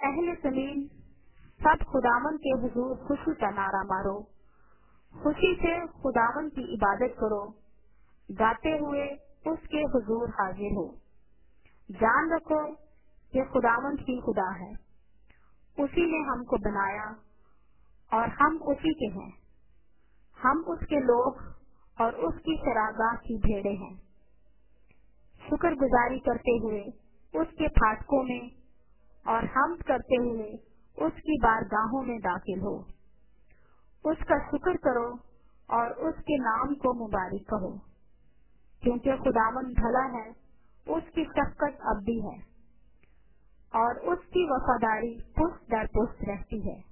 अहले ज़मीन सब खुदावन के हुजूर खुशी का नारा मारो, खुशी से खुदावन की इबादत करो, गाते हुए उसके हुजूर हाजिर हो। जान रखो कि खुदावन ही खुदा है, उसी ने हमको बनाया और हम उसी के हैं। हम उसके लोग और उसकी चरागाह की भेड़े हैं। शुक्रगुजारी करते हुए उसके फाटकों में और हम्द करते हुए उसकी बारगाहों में दाखिल हो। उसका शुक्र करो और उसके नाम को मुबारक कहो, क्योंकि खुदावन भला है, उसकी शफकत अबदी है और उसकी वफादारी पुष्ट दर पुष्ट रहती है।